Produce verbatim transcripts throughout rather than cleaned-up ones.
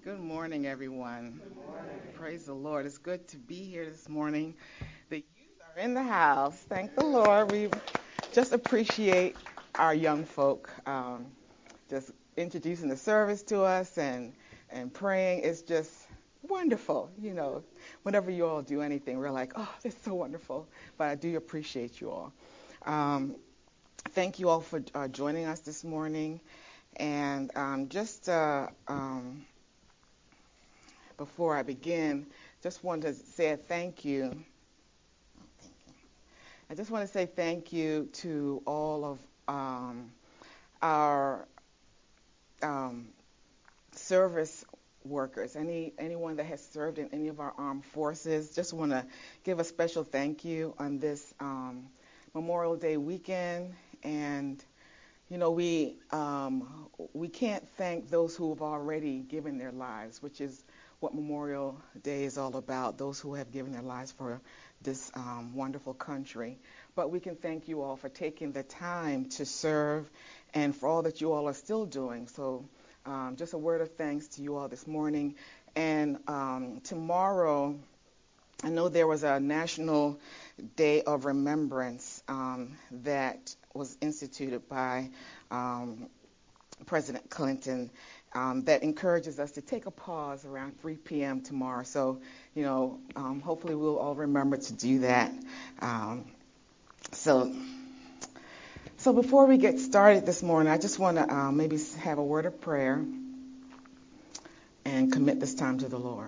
Good morning, everyone. Good morning. Praise the Lord. It's good to be here this morning. The youth are in the house. Thank the Lord. We just appreciate our young folk um, just introducing the service to us and, and praying. It's just wonderful. You know, whenever you all do anything, we're like, oh, it's so wonderful. But I do appreciate you all. Um, thank you all for uh, joining us this morning. And um, just uh, um, before I begin, just want to say a thank you. Oh, thank you. I just want to say thank you to all of um, our um, service workers, any anyone that has served in any of our armed forces. Just want to give a special thank you on this um, Memorial Day weekend. And you know, we um, we can't thank those who have already given their lives, which is what Memorial Day is all about, those who have given their lives for this um, wonderful country. But we can thank you all for taking the time to serve and for all that you all are still doing. So um, just a word of thanks to you all this morning. And um, tomorrow, I know there was a National Day of Remembrance um, that was instituted by um, President Clinton um, that encourages us to take a pause around three p.m. tomorrow. So, you know, um, hopefully we'll all remember to do that. Um, so, so before we get started this morning, I just want to uh, maybe have a word of prayer and commit this time to the Lord.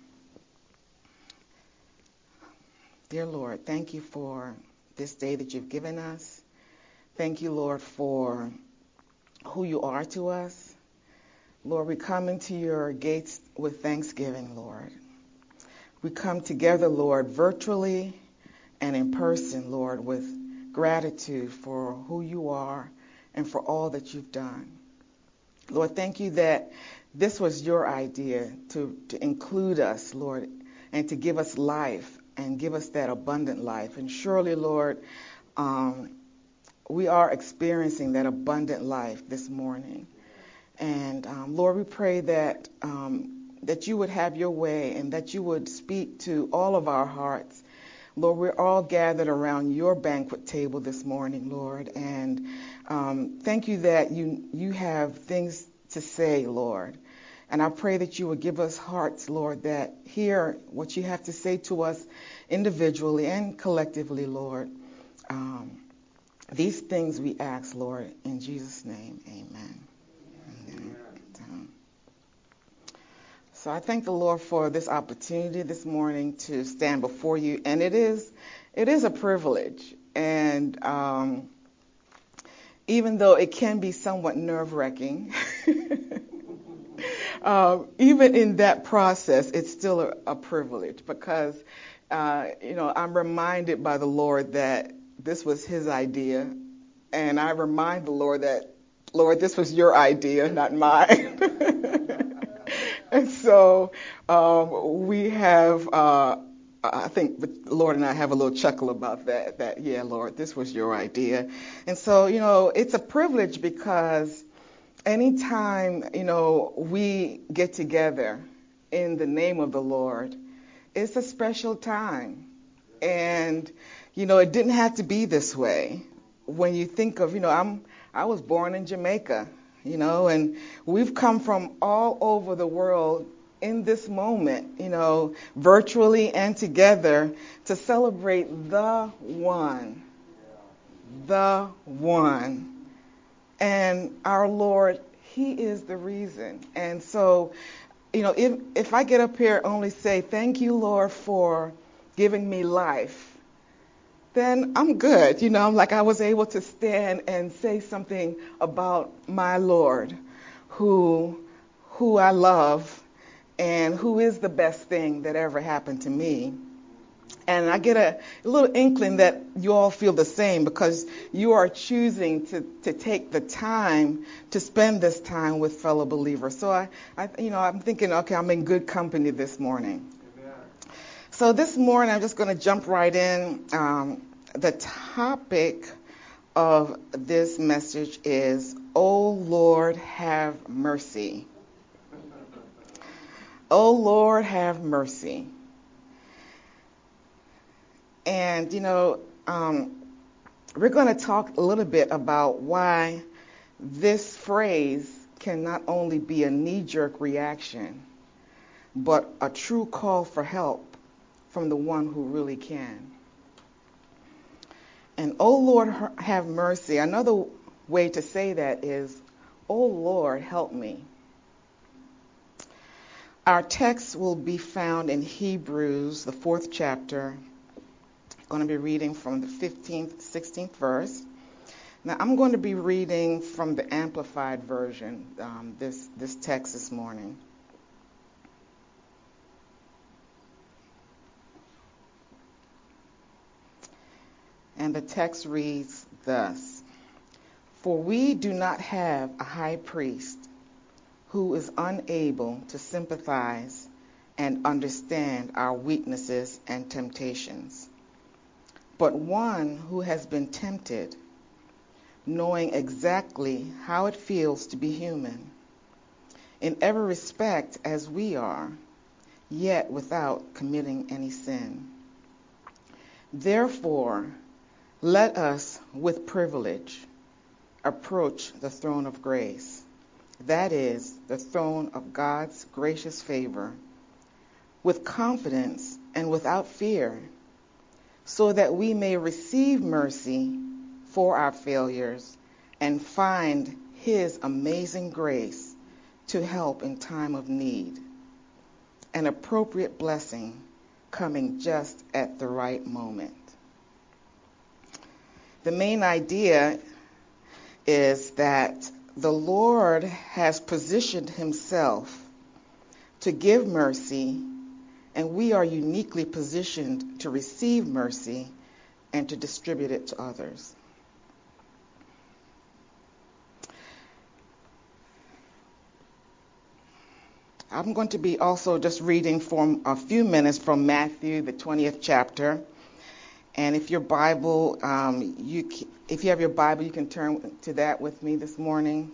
Dear Lord, thank you for this day that you've given us. Thank you, Lord, for who you are to us. Lord, we come into your gates with thanksgiving, Lord. We come together, Lord, virtually and in person, Lord, with gratitude for who you are and for all that you've done. Lord, thank you that this was your idea to, to include us, Lord, and to give us life and give us that abundant life. And surely, Lord, um, we are experiencing that abundant life this morning. And um, Lord, we pray that um, that you would have your way and that you would speak to all of our hearts. Lord, we're all gathered around your banquet table this morning, Lord. And um, thank you that you you have things to say, Lord. And I pray that you would give us hearts, Lord, that hear what you have to say to us individually and collectively, Lord. Um, these things we ask, Lord, in Jesus' name, amen. Amen. So I thank the Lord for this opportunity this morning to stand before you, and it is it is a privilege. And um, even though it can be somewhat nerve-wracking, um, even in that process, it's still a, a privilege because uh, you know I'm reminded by the Lord that this was His idea, and I remind the Lord that, Lord, this was your idea, not mine. And so um, we have, uh, I think the Lord and I have a little chuckle about that, that, yeah, Lord, this was your idea. And so, you know, it's a privilege because anytime, you know, we get together in the name of the Lord, it's a special time. And, you know, it didn't have to be this way. When you think of, you know, I'm, I was born in Jamaica. You know, and we've come from all over the world in this moment, you know, virtually and together to celebrate the one, the one. And our Lord, He is the reason. And so, you know, if, if I get up here and only say, thank you, Lord, for giving me life, then I'm good. You know, like I was able to stand and say something about my Lord, who who I love and who is the best thing that ever happened to me. And I get a, a little inkling that you all feel the same because you are choosing to, to take the time to spend this time with fellow believers. So I, I you know, I'm thinking, okay, I'm in good company this morning. So this morning, I'm just going to jump right in. Um, the topic of this message is, "O Lord, have mercy." O Lord, have mercy. And, you know, um, we're going to talk a little bit about why this phrase can not only be a knee-jerk reaction, but a true call for help from the one who really can. And, O Lord, have mercy. Another way to say that is, O Lord, help me. Our text will be found in Hebrews, the fourth chapter. I'm going to be reading from the fifteenth, sixteenth verse. Now, I'm going to be reading from the Amplified Version, um, this, this text this morning. And the text reads thus: For we do not have a high priest who is unable to sympathize and understand our weaknesses and temptations, but one who has been tempted, knowing exactly how it feels to be human, in every respect as we are, yet without committing any sin. Therefore, let us with privilege approach the throne of grace, that is, the throne of God's gracious favor, with confidence and without fear, so that we may receive mercy for our failures and find His amazing grace to help in time of need, an appropriate blessing coming just at the right moment. The main idea is that the Lord has positioned Himself to give mercy, and we are uniquely positioned to receive mercy and to distribute it to others. I'm going to be also just reading for a few minutes from Matthew, the twentieth chapter. And if your Bible, um, you, if you have your Bible, you can turn to that with me this morning.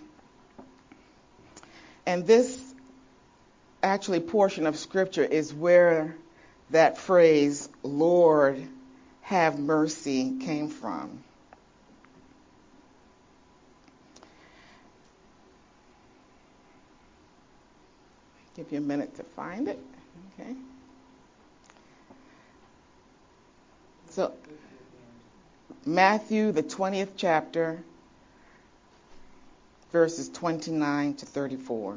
And this actually portion of Scripture is where that phrase, Lord, have mercy, came from. Give you a minute to find it. Okay. So, Matthew, the twentieth chapter, verses twenty-nine to thirty-four.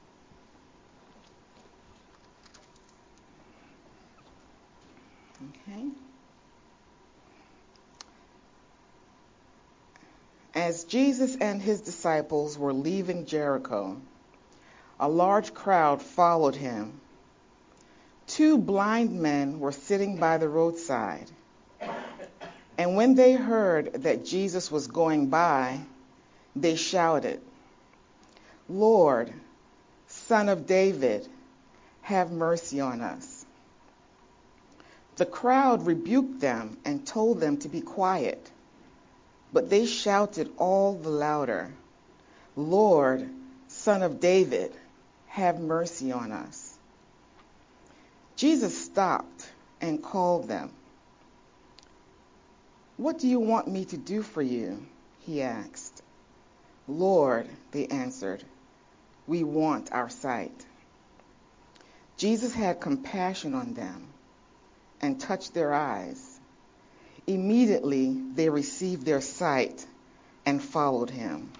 Okay. As Jesus and His disciples were leaving Jericho, a large crowd followed Him. Two blind men were sitting by the roadside. And when they heard that Jesus was going by, they shouted, Lord, Son of David, have mercy on us. The crowd rebuked them and told them to be quiet. But they shouted all the louder, Lord, Son of David, have mercy on us. Jesus stopped and called them. What do you want me to do for you? He asked. Lord, they answered, we want our sight. Jesus had compassion on them and touched their eyes. Immediately they received their sight and followed Him.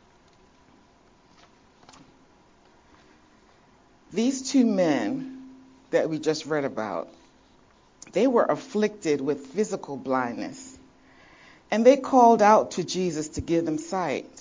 These two men that we just read about, they were afflicted with physical blindness. And they called out to Jesus to give them sight.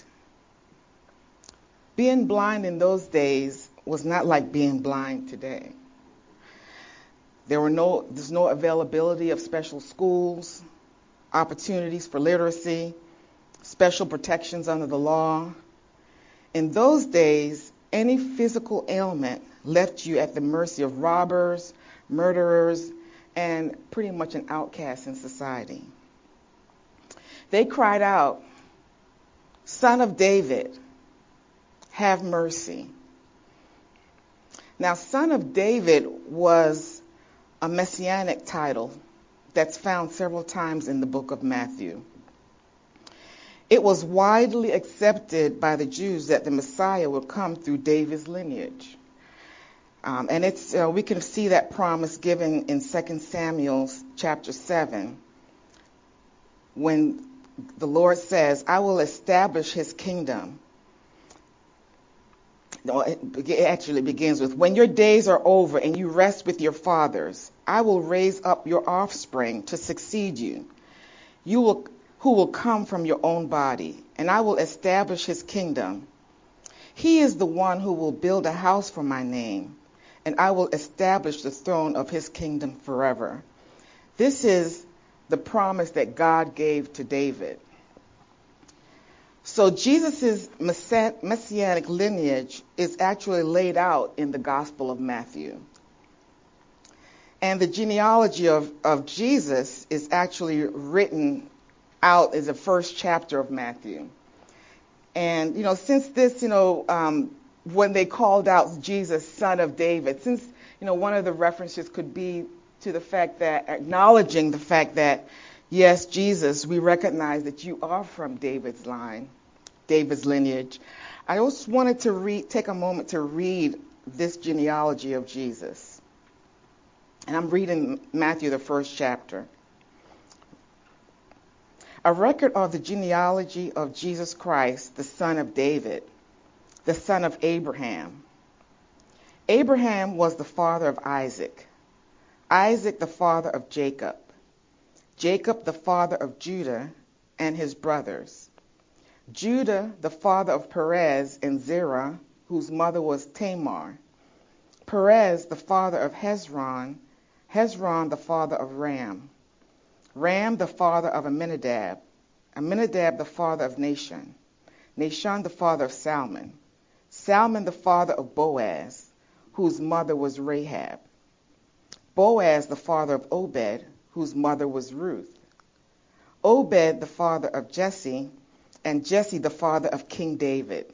Being blind in those days was not like being blind today. There were no, there's no availability of special schools, opportunities for literacy, special protections under the law. In those days, any physical ailment left you at the mercy of robbers, murderers, and pretty much an outcast in society. They cried out, Son of David, have mercy. Now, Son of David was a messianic title that's found several times in the book of Matthew. It was widely accepted by the Jews that the Messiah would come through David's lineage. Um, and it's uh, we can see that promise given in Second Samuel chapter seven, when the Lord says, I will establish his kingdom. No, it actually begins with, when your days are over and you rest with your fathers, I will raise up your offspring to succeed you, you will, who will come from your own body, and I will establish his kingdom. He is the one who will build a house for my name, and I will establish the throne of his kingdom forever. This is the promise that God gave to David. So Jesus' messianic lineage is actually laid out in the Gospel of Matthew. And the genealogy of, of Jesus is actually written out as the first chapter of Matthew. And, you know, since this, you know, um, when they called out Jesus, Son of David, since, you know, one of the references could be to the fact that, acknowledging the fact that, yes, Jesus, we recognize that you are from David's line, David's lineage. I just wanted to read, take a moment to read this genealogy of Jesus. And I'm reading Matthew, the first chapter. A record of the genealogy of Jesus Christ, the son of David, the son of Abraham. Abraham was the father of Isaac. Isaac the father of Jacob. Jacob the father of Judah and his brothers. Judah the father of Perez and Zerah, whose mother was Tamar. Perez the father of Hezron. Hezron the father of Ram. Ram the father of Amminadab. Amminadab the father of Nahshon. Nahshon the father of Salmon. Salmon the father of Boaz, whose mother was Rahab. Boaz the father of Obed, whose mother was Ruth. Obed the father of Jesse, and Jesse the father of King David.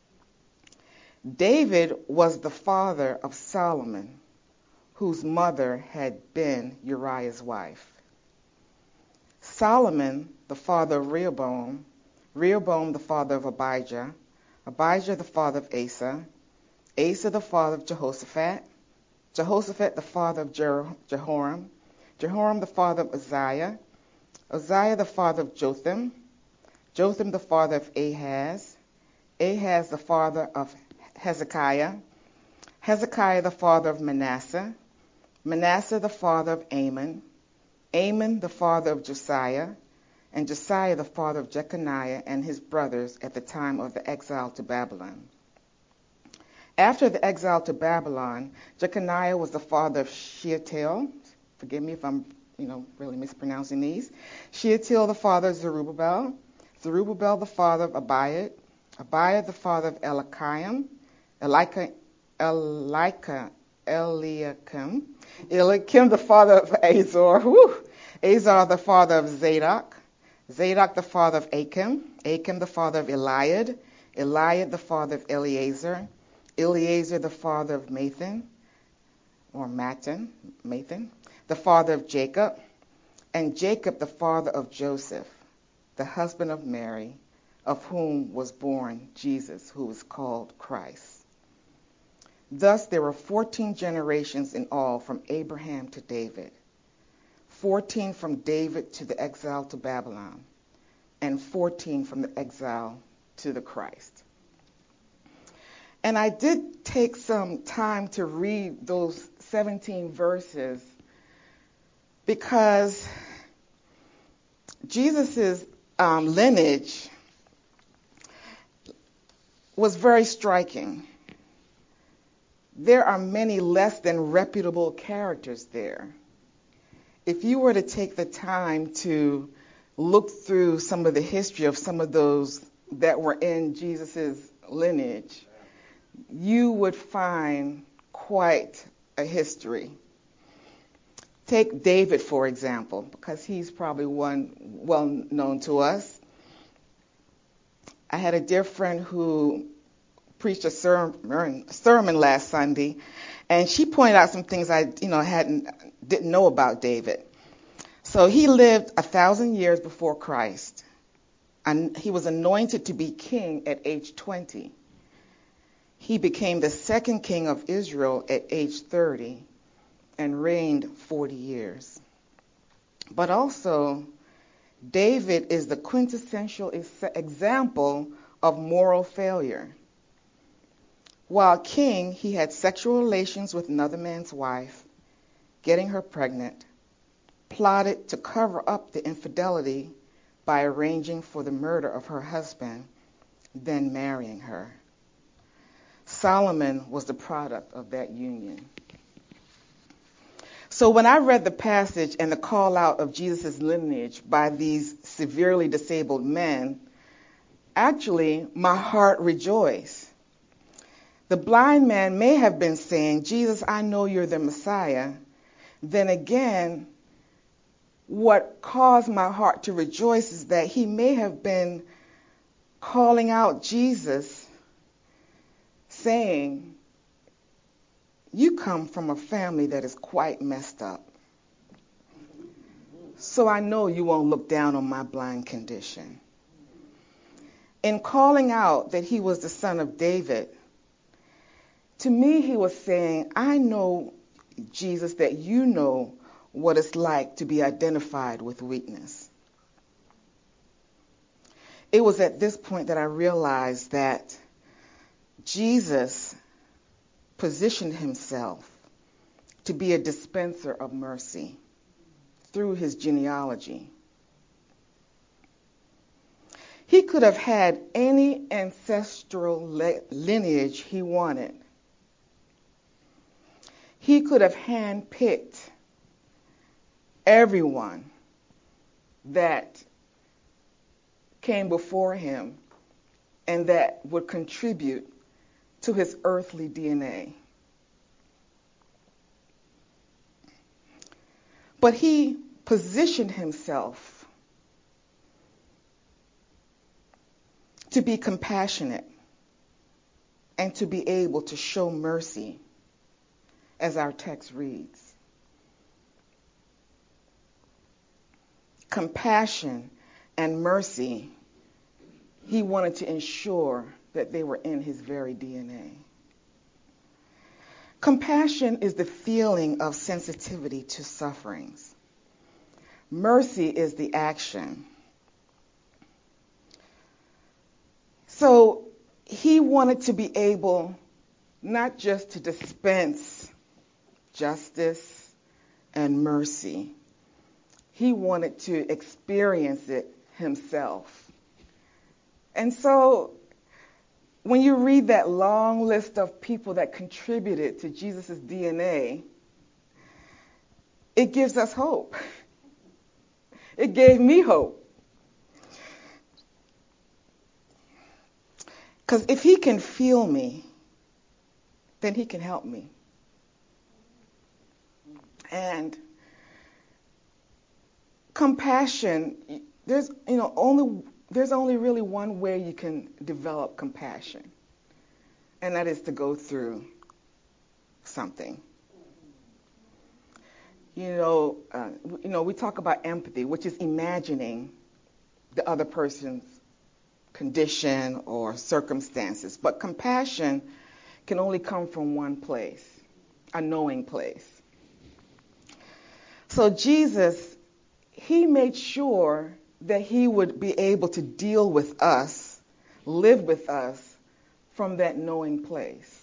David was the father of Solomon, whose mother had been Uriah's wife. Solomon the father of Rehoboam, Rehoboam the father of Abijah, Abijah the father of Asa, Asa the father of Jehoshaphat, Jehoshaphat the father of Jehoram, Jehoram the father of Uzziah, Uzziah the father of Jotham, Jotham the father of Ahaz, Ahaz the father of Hezekiah, Hezekiah the father of Manasseh, Manasseh the father of Amon, Amon the father of Josiah, and Josiah the father of Jeconiah and his brothers at the time of the exile to Babylon. After the exile to Babylon, Jeconiah was the father of Shealtiel. Forgive me if I'm, you know, really mispronouncing these. Shealtiel the father of Zerubbabel, Zerubbabel the father of Abiad, Abiad the father of Eliakim, Eliakim, Eliakim, Eliakim, Eliakim the father of Azor, whew, Azor the father of Zadok, Zadok the father of Achim, Achim the father of Eliad, Eliad the father of Eleazar, Eleazar the father of Mathan, or Matan, Mathan, the father of Jacob, and Jacob the father of Joseph, the husband of Mary, of whom was born Jesus, who is called Christ. Thus there were fourteen generations in all from Abraham to David, fourteen from David to the exile to Babylon, and fourteen from the exile to the Christ. And I did take some time to read those seventeen verses because Jesus' um, lineage was very striking. There are many less than reputable characters there. If you were to take the time to look through some of the history of some of those that were in Jesus' lineage, you would find quite a history. Take David, for example, because he's probably one well known to us. I had a dear friend who preached a sermon, sermon last Sunday, And she pointed out some things I, you know, hadn't didn't know about David. So he lived a thousand years before Christ, and he was anointed to be king at age twenty. He became the second king of Israel at age thirty and reigned forty years. But also, David is the quintessential ex- example of moral failure. While king, he had sexual relations with another man's wife, getting her pregnant, plotted to cover up the infidelity by arranging for the murder of her husband, then marrying her. Solomon was the product of that union. So when I read the passage and the call out of Jesus' lineage by these severely disabled men, actually my heart rejoiced. The blind man may have been saying, Jesus, I know you're the Messiah. Then again, what caused my heart to rejoice is that he may have been calling out Jesus, saying, you come from a family that is quite messed up. So I know you won't look down on my blind condition. In calling out that he was the son of David, to me he was saying, I know, Jesus, that you know what it's like to be identified with weakness. It was at this point that I realized that Jesus positioned himself to be a dispenser of mercy through his genealogy. He could have had any ancestral le- lineage he wanted. He could have handpicked everyone that came before him and that would contribute to his earthly D N A. But he positioned himself to be compassionate and to be able to show mercy, as our text reads. Compassion and mercy, he wanted to ensure that they were in his very D N A. Compassion is the feeling of sensitivity to sufferings. Mercy is the action. So he wanted to be able not just to dispense justice and mercy. He wanted to experience it himself. And so when you read that long list of people that contributed to Jesus' D N A, it gives us hope. It gave me hope. Because if he can feel me, then he can help me. And compassion, there's, you know, only there's only really one way you can develop compassion, and that is to go through something. You know, uh, you know, we talk about empathy, which is imagining the other person's condition or circumstances. But compassion can only come from one place, a knowing place. So Jesus, he made sure that he would be able to deal with us, live with us from that knowing place.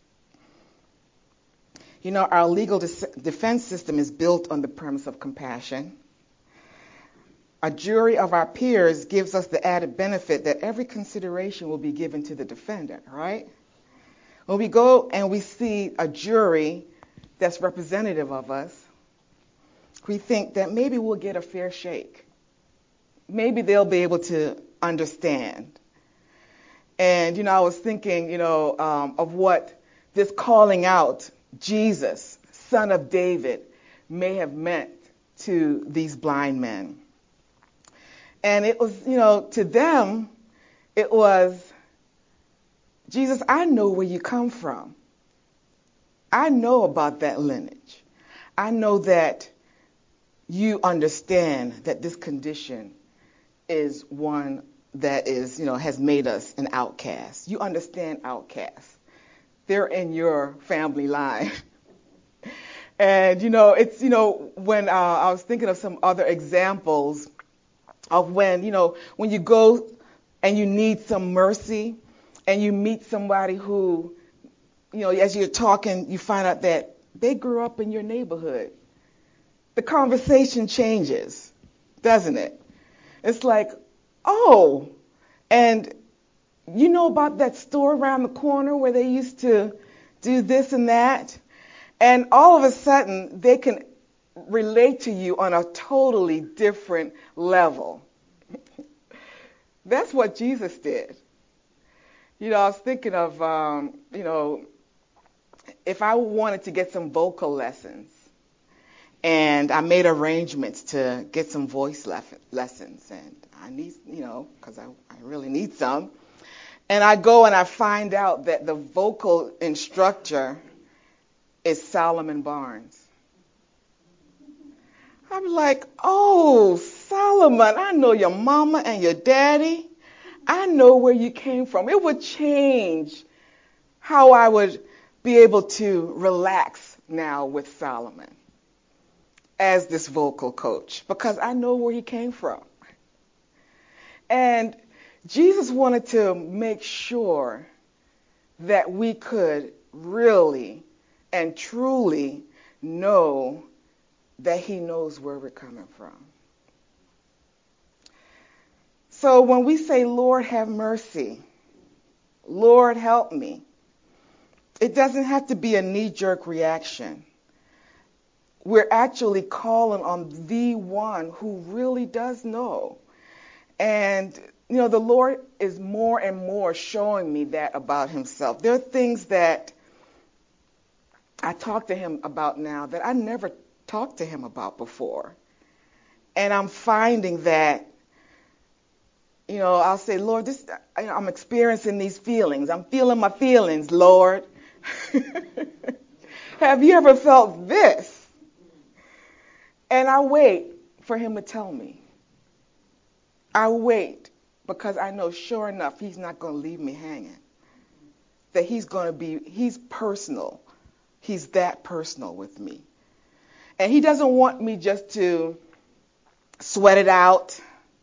You know, our legal de- defense system is built on the premise of compassion. A jury of our peers gives us the added benefit that every consideration will be given to the defendant, right? When we go and we see a jury that's representative of us, we think that maybe we'll get a fair shake. Maybe they'll be able to understand. And, you know, I was thinking, you know, um, of what this calling out Jesus, son of David, may have meant to these blind men. And it was, you know, to them, it was, Jesus, I know where you come from. I know about that lineage. I know that you understand that this condition is one that is, you know, has made us an outcast. You understand outcasts. They're in your family line. And, you know, it's, you know, when uh, I was thinking of some other examples of when, you know, when you go and you need some mercy and you meet somebody who, you know, as you're talking, you find out that they grew up in your neighborhood. The conversation changes, doesn't it? It's like, oh, and you know about that store around the corner where they used to do this and that? And all of a sudden, they can relate to you on a totally different level. That's what Jesus did. You know, I was thinking of, um, you know, if I wanted to get some vocal lessons, and I made arrangements to get some voice lef- lessons, and I need, you know, because I, I really need some. And I go and I find out that the vocal instructor is Solomon Barnes. I'm like, oh, Solomon, I know your mama and your daddy. I know where you came from. It would change how I would be able to relax now with Solomon as this vocal coach, because I know where he came from. And Jesus wanted to make sure that we could really and truly know that he knows where we're coming from. So when we say, Lord, have mercy, Lord, help me, it doesn't have to be a knee-jerk reaction. We're actually calling on the one who really does know. And, you know, the Lord is more and more showing me that about himself. There are things that I talk to him about now that I never talked to him about before. And I'm finding that, you know, I'll say, Lord, this, I'm experiencing these feelings. I'm feeling my feelings, Lord. Have you ever felt this? And I wait for him to tell me. I wait because I know sure enough he's not going to leave me hanging. That he's going to be, he's personal. He's that personal with me. And he doesn't want me just to sweat it out.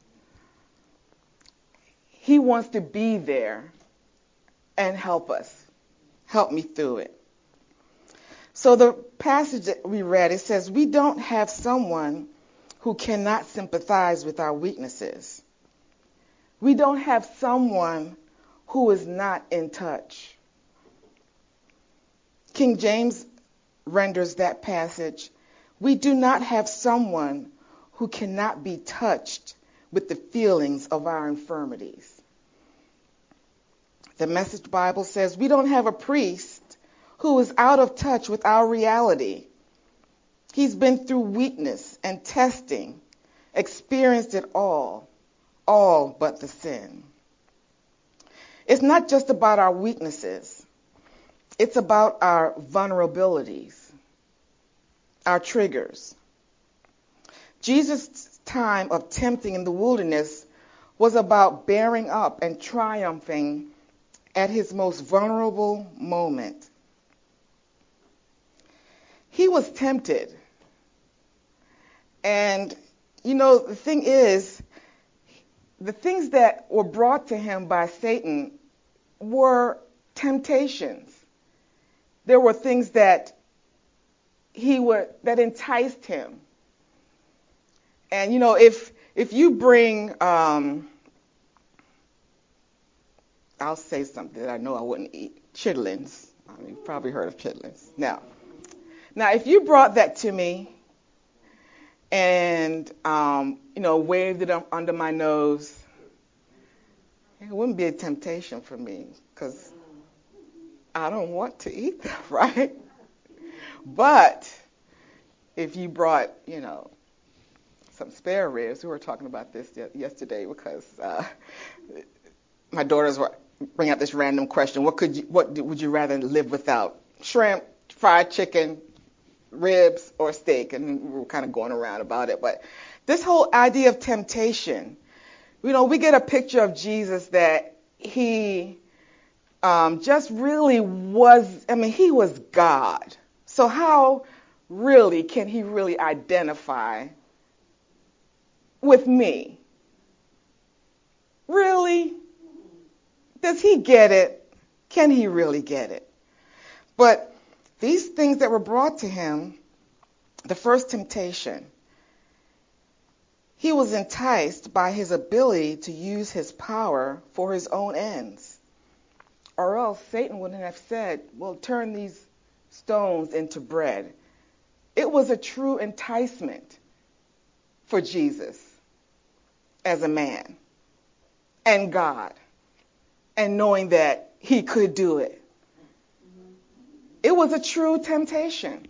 He wants to be there and help us, help me through it. So the passage that we read, it says, we don't have someone who cannot sympathize with our weaknesses. We don't have someone who is not in touch. King James renders that passage, we do not have someone who cannot be touched with the feelings of our infirmities. The Message Bible says, we don't have a priest who is out of touch with our reality. He's been through weakness and testing, experienced it all, all but the sin. It's not just about our weaknesses. It's about our vulnerabilities, our triggers. Jesus' time of tempting in the wilderness was about bearing up and triumphing at his most vulnerable moment. He was tempted. And, you know, the thing is, the things that were brought to him by Satan were temptations. There were things that he would, that enticed him. And, you know, if if you bring, um, I'll say something that I know I wouldn't eat, chitlins. I mean, you've probably heard of chitlins. Now, now, if you brought that to me and, um, you know, waved it up under my nose, it wouldn't be a temptation for me because I don't want to eat that, right? But if you brought, you know, some spare ribs, we were talking about this yesterday because uh, my daughters were bringing up this random question: What could you, what would you rather live without? Shrimp, fried chicken, ribs, or steak. And we were kind of going around about it. But this whole idea of temptation, you know, we get a picture of Jesus that he um, just really was, I mean, he was God. So how really can he really identify with me? Really? Does he get it? Can he really get it? But these things that were brought to him, the first temptation, he was enticed by his ability to use his power for his own ends. Or else Satan wouldn't have said, well, turn these stones into bread. It was a true enticement for Jesus as a man and God, and knowing that he could do it. It was a true temptation.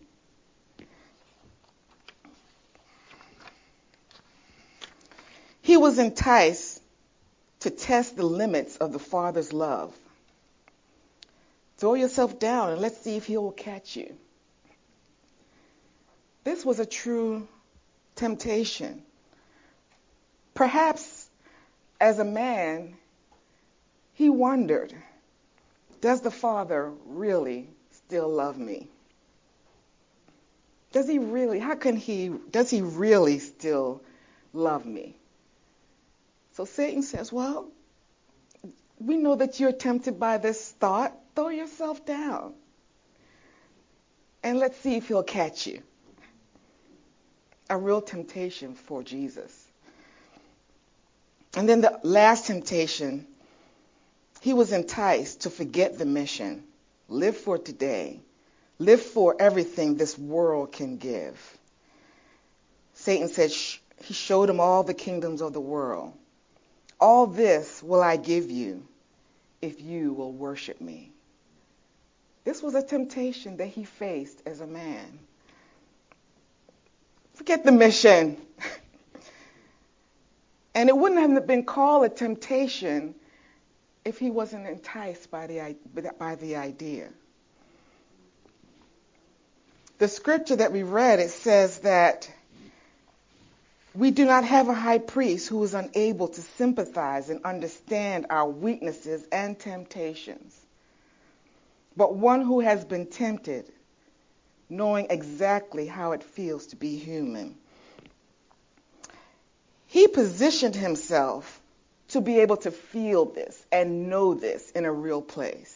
He was enticed to test the limits of the Father's love. Throw yourself down and let's see if he will catch you. This was a true temptation. Perhaps as a man, he wondered, does the Father really still love me? Does he really, how can he, does he really still love me? So Satan says, well, we know that you're tempted by this thought. Throw yourself down. And let's see if he'll catch you. A real temptation for Jesus. And then the last temptation, he was enticed to forget the mission. Live for today. Live for everything this world can give. Satan said, sh- he showed him all the kingdoms of the world. All this will I give you if you will worship me. This was a temptation that he faced as a man. Forget the mission. And it wouldn't have been called a temptation if he wasn't enticed by the, by the idea. The scripture that we read, it says that we do not have a high priest who is unable to sympathize and understand our weaknesses and temptations, but one who has been tempted, knowing exactly how it feels to be human. He positioned himself to be able to feel this and know this in a real place.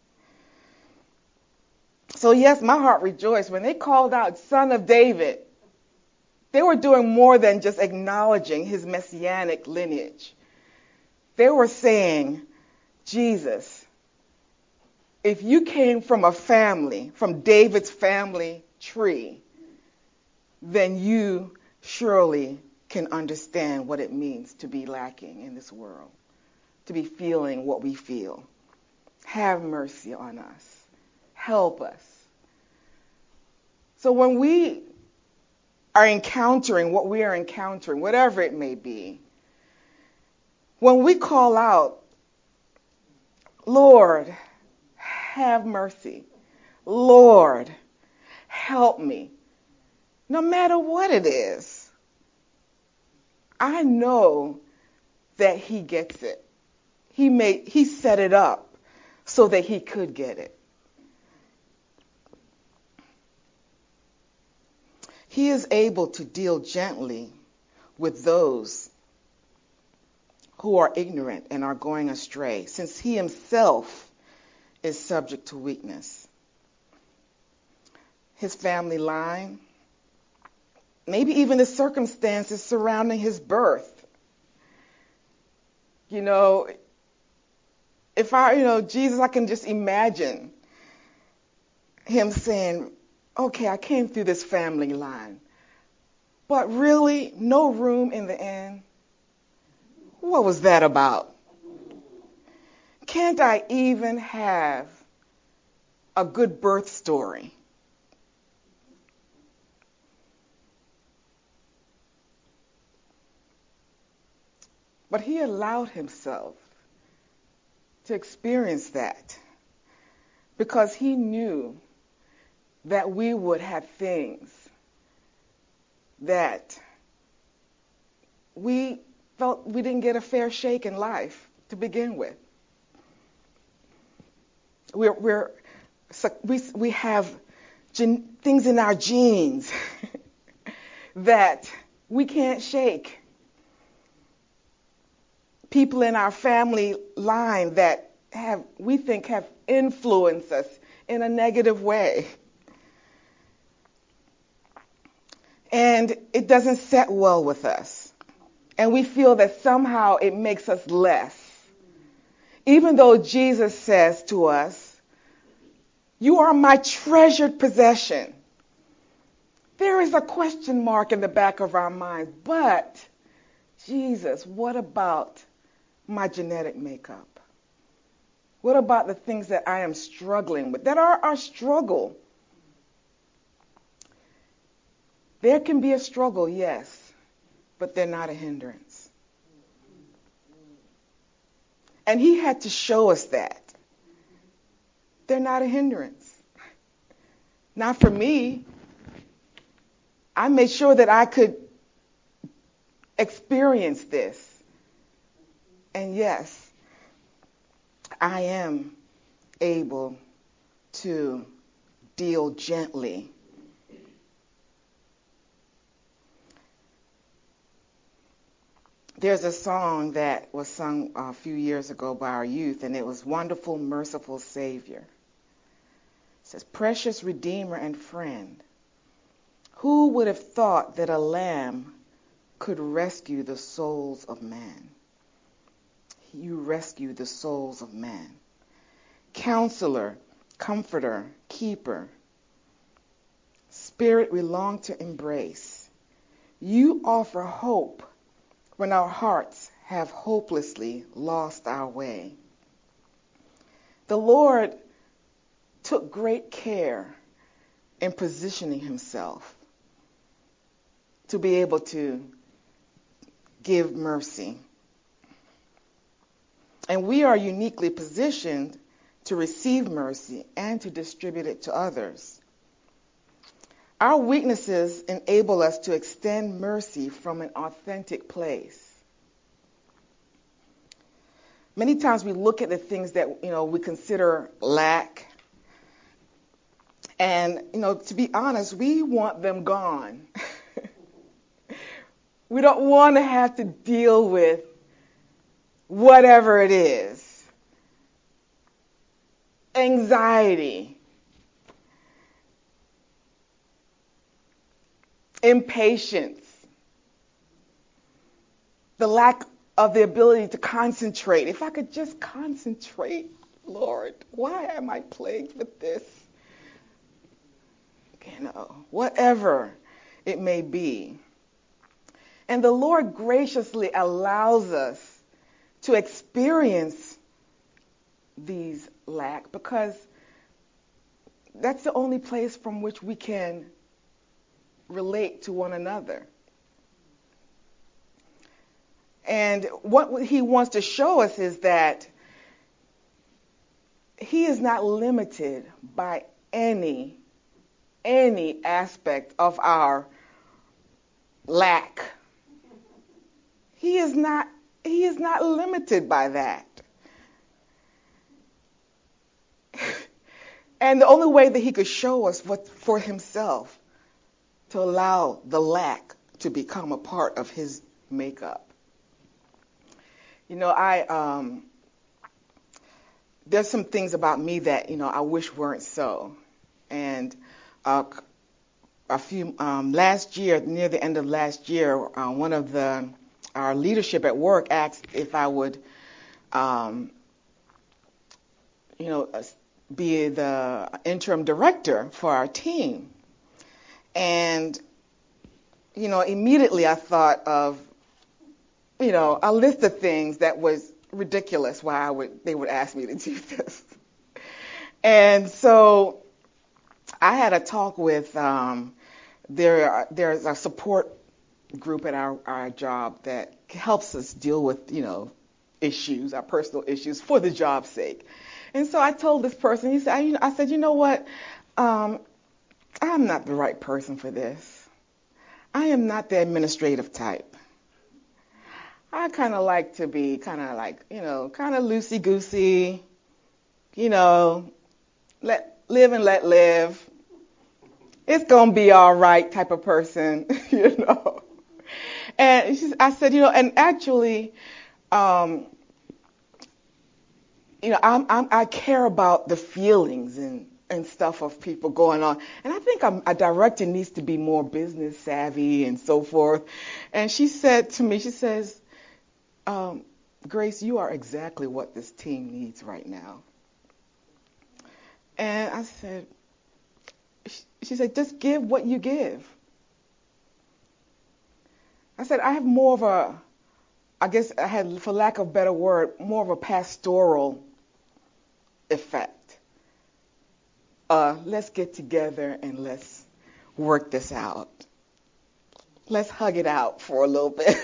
So yes, my heart rejoiced when they called out Son of David. They were doing more than just acknowledging his messianic lineage. They were saying, Jesus, if you came from a family, from David's family tree, then you surely can understand what it means to be lacking in this world, to be feeling what we feel. Have mercy on us. Help us. So when we are encountering what we are encountering, whatever it may be, when we call out, Lord, have mercy. Lord, help me. No matter what it is, I know that he gets it. He made, he set it up so that he could get it. He is able to deal gently with those who are ignorant and are going astray, since he himself is subject to weakness. His family line, maybe even the circumstances surrounding his birth. You know, if I, you know, Jesus, I can just imagine him saying, okay, I came through this family line, but really no room in the inn. What was that about? Can't I even have a good birth story? But he allowed himself to experience that because he knew that we would have things that we felt we didn't get a fair shake in life to begin with. We're, we're, so we, we have gen, things in our genes that we can't shake. People in our family line that have, we think have influenced us in a negative way. And it doesn't set well with us. And we feel that somehow it makes us less. Even though Jesus says to us, "You are my treasured possession." There is a question mark in the back of our minds. But, Jesus, what about my genetic makeup? What about the things that I am struggling with, that are our struggle? There can be a struggle, yes, but they're not a hindrance. And he had to show us that. They're not a hindrance. Not for me. I made sure that I could experience this. And yes, I am able to deal gently. There's a song that was sung a few years ago by our youth, and it was "Wonderful, Merciful Savior." It says, "Precious Redeemer and Friend, who would have thought that a lamb could rescue the souls of man? You rescue the souls of man. Counselor, Comforter, Keeper, Spirit we long to embrace. You offer hope when our hearts have hopelessly lost our way." The Lord took great care in positioning himself to be able to give mercy. And we are uniquely positioned to receive mercy and to distribute it to others. Our weaknesses enable us to extend mercy from an authentic place. Many times we look at the things that, you know, we consider lack. And, you know, to be honest, we want them gone. We don't want to have to deal with whatever it is. Anxiety. Impatience. The lack of the ability to concentrate. If I could just concentrate, Lord, why am I plagued with this? You know, whatever it may be. And the Lord graciously allows us to experience these lack because that's the only place from which we can relate to one another. And what he wants to show us is that he is not limited by any any aspect of our lack. He is not he is not limited by that. And the only way that he could show us what for himself to allow the lack to become a part of his makeup. You know, I um, there's some things about me that, you know, I wish weren't so. And uh, a few um, last year, near the end of last year, uh, one of the our leadership at work asked if I would, um, you know, be the interim director for our team. And, you know, immediately I thought of, you know, a list of things that was ridiculous why I would they would ask me to do this. And so I had a talk with um, there. Are, there's a support group at our, our job that helps us deal with, you know, issues, our personal issues, for the job's sake. And so I told this person, he said, I, I said, you know what? Um, I'm not the right person for this. I am not the administrative type. I kind of like to be kind of like, you know, kind of loosey-goosey, you know, let live and let live. It's going to be all right type of person, you know. And she, I said, you know, and actually, um, you know, I'm, I'm, I care about the feelings and, and stuff of people going on. And I think I'm, a director needs to be more business savvy and so forth. And she said to me, she says, um, Grace, you are exactly what this team needs right now. And I said, she said, just give what you give. I said, I have more of a, I guess I had, for lack of a better word, more of a pastoral effect. Uh, let's get together and let's work this out. Let's hug it out for a little bit.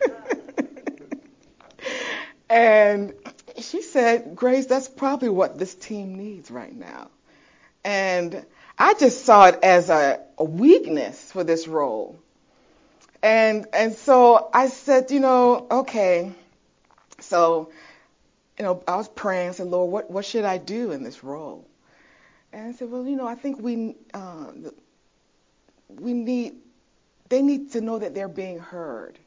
And she said, Grace, that's probably what this team needs right now. And I just saw it as a, a weakness for this role. And and so I said, you know, okay. So, you know, I was praying, I said, Lord, what, what should I do in this role? And I said, well, you know, I think we uh, we need, they need to know that they're being heard.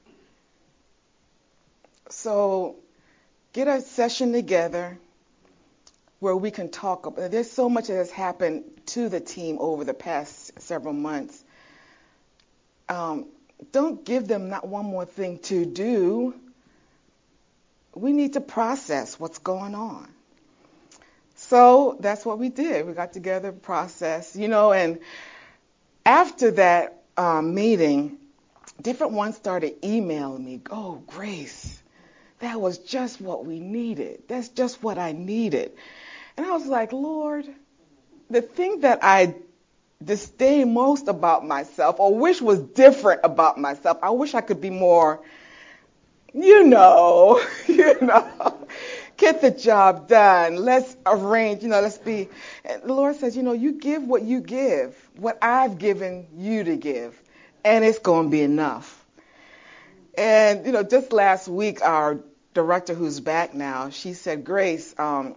So get a session together where we can talk about, there's so much that has happened to the team over the past several months. Um, don't give them not one more thing to do. We need to process what's going on. So that's what we did. We got together, processed, you know, and after that um, meeting, different ones started emailing me, oh, Grace, that was just what we needed. That's just what I needed. And I was like, Lord, the thing that I disdain most about myself or wish was different about myself, I wish I could be more, you know, you know, get the job done. Let's arrange, you know, let's be. And the Lord says, you know, you give what you give, what I've given you to give, and it's going to be enough. And, you know, just last week, our director who's back now, she said, Grace, um,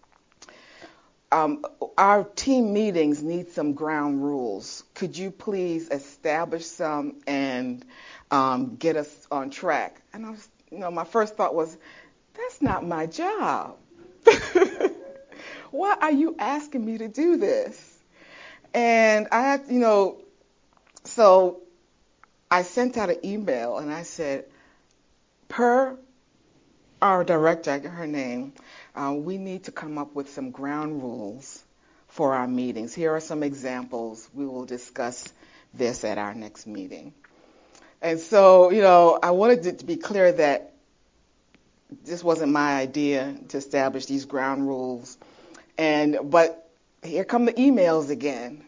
um, our team meetings need some ground rules. Could you please establish some and um, get us on track? And I was, you know, my first thought was, that's not my job. Why are you asking me to do this? And I had, you know, so I sent out an email and I said, per our director, I got her name, uh, we need to come up with some ground rules for our meetings. Here are some examples. We will discuss this at our next meeting. And so, you know, I wanted it to be clear that this wasn't my idea to establish these ground rules. And but here come the emails again.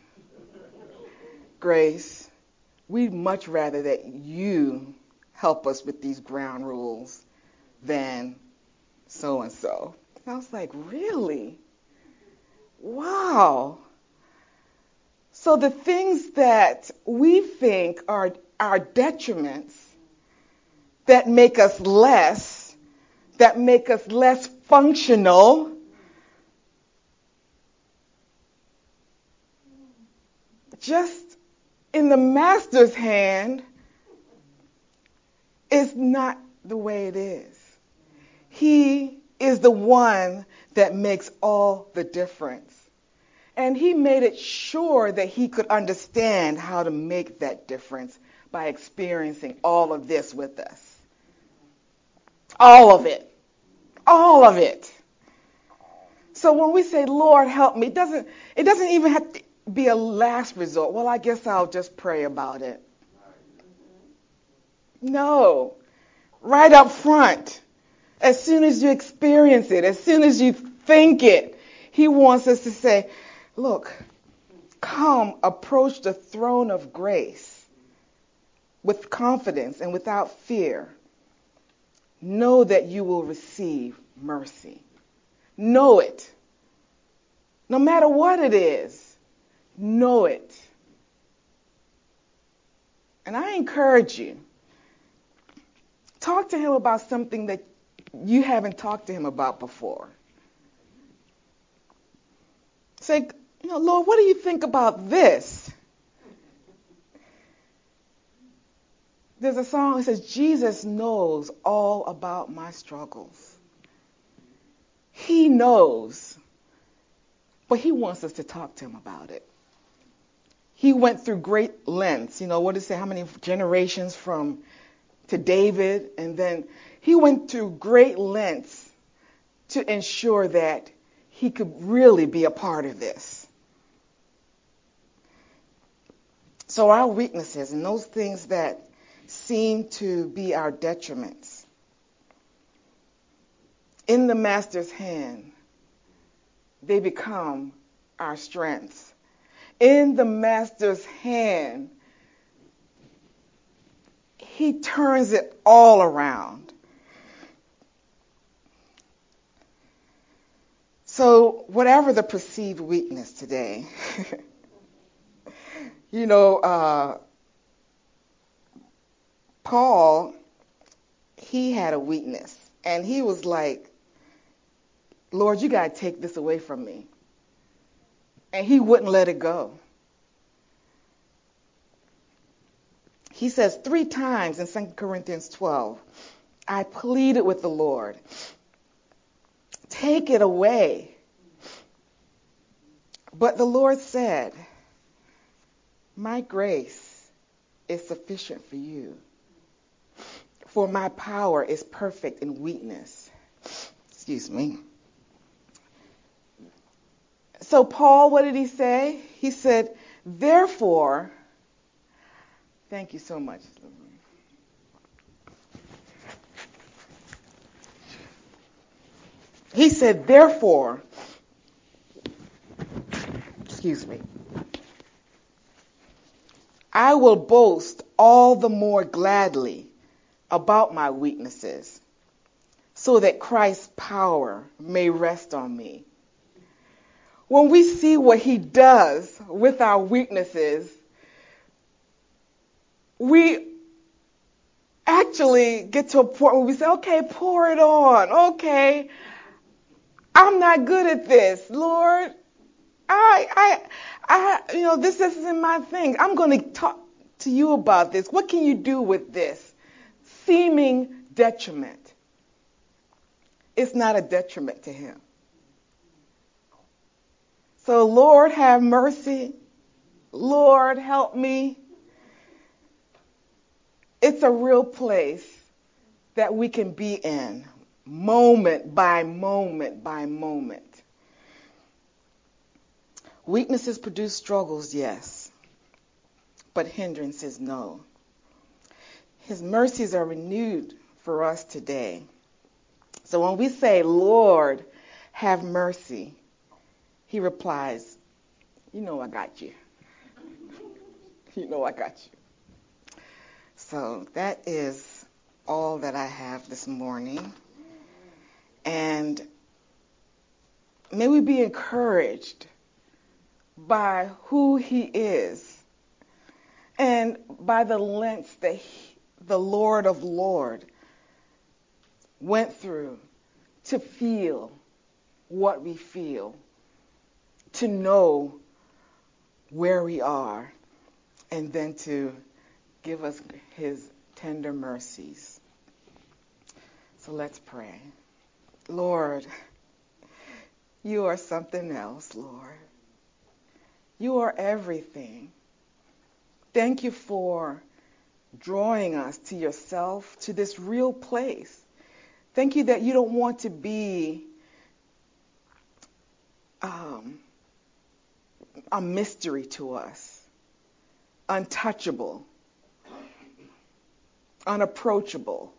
Grace, we'd much rather that you help us with these ground rules than so-and-so. And I was like, really? Wow. So the things that we think are our detriments, that make us less, that make us less functional, just in the master's hand, is not the way it is. He is the one that makes all the difference. And he made it sure that he could understand how to make that difference by experiencing all of this with us. All of it. All of it. So when we say, Lord, help me, it doesn't, it doesn't even have to be a last resort. Well, I guess I'll just pray about it. No. Right up front. As soon as you experience it, as soon as you think it, he wants us to say, look, come approach the throne of grace with confidence and without fear. Know that you will receive mercy. Know it. No matter what it is, know it. And I encourage you, talk to him about something that you haven't talked to him about before. Say, you know, Lord, what do you think about this? There's a song that says, Jesus knows all about my struggles. He knows, but he wants us to talk to him about it. He went through great lengths. You know, what did it say? How many generations from to David? And then he went through great lengths to ensure that he could really be a part of this. So our weaknesses and those things that seem to be our detriments, in the Master's hand, they become our strengths. In the Master's hand, he turns it all around. So whatever the perceived weakness today, you know, uh, Paul, he had a weakness. And he was like, Lord, you got to take this away from me. And he wouldn't let it go. He says three times in Second Corinthians twelve, I pleaded with the Lord, take it away. But the Lord said, my grace is sufficient for you, for my power is perfect in weakness. Excuse me. So Paul, what did he say? He said, therefore, thank you so much. He said, therefore, excuse me, I will boast all the more gladly about my weaknesses, so that Christ's power may rest on me. When we see what he does with our weaknesses, we actually get to a point where we say, okay, pour it on. Okay, I'm not good at this, Lord. I, I, I, you know, this, this isn't my thing. I'm going to talk to you about this. What can you do with this seeming detriment? It's not a detriment to him. So, Lord, have mercy. Lord, help me. It's a real place that we can be in, moment by moment by moment. Weaknesses produce struggles, yes, but hindrances, no. His mercies are renewed for us today. So when we say, Lord, have mercy, he replies, you know I got you. You know I got you. So that is all that I have this morning. And may we be encouraged by who he is and by the lengths that he, the Lord of Lords went through to feel what we feel, to know where we are, and then to give us his tender mercies. So let's pray. Lord, you are something else, Lord. You are everything. Thank you for drawing us to yourself, to this real place. Thank you that you don't want to be um, a mystery to us, untouchable, unapproachable.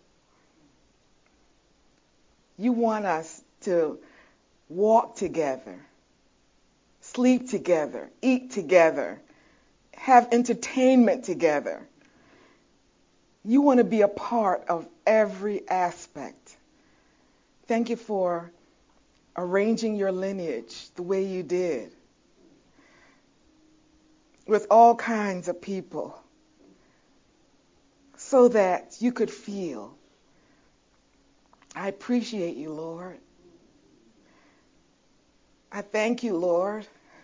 You want us to walk together, sleep together, eat together, have entertainment together. You want to be a part of every aspect. Thank you for arranging your lineage the way you did. with all kinds of people so that you could feel. I appreciate you, Lord. I thank you, Lord.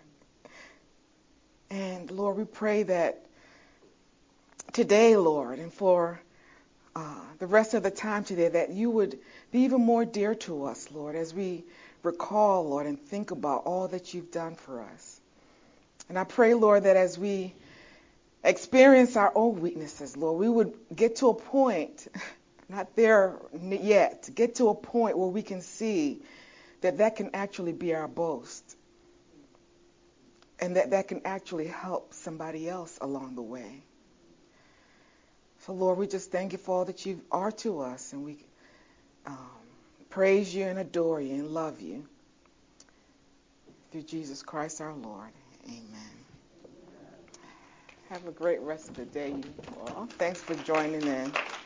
And Lord, we pray that today, Lord, and for uh, the rest of the time today, that you would be even more dear to us, Lord, as we recall, Lord, and think about all that you've done for us. And I pray, Lord, that as we experience our own weaknesses, Lord, we would get to a point, not there yet, get to a point where we can see that that can actually be our boast, and that that can actually help somebody else along the way. So, Lord, we just thank you for all that you are to us, and we um, praise you and adore you and love you. Through Jesus Christ our Lord. Amen. Have a great rest of the day, you all. Thanks for joining in.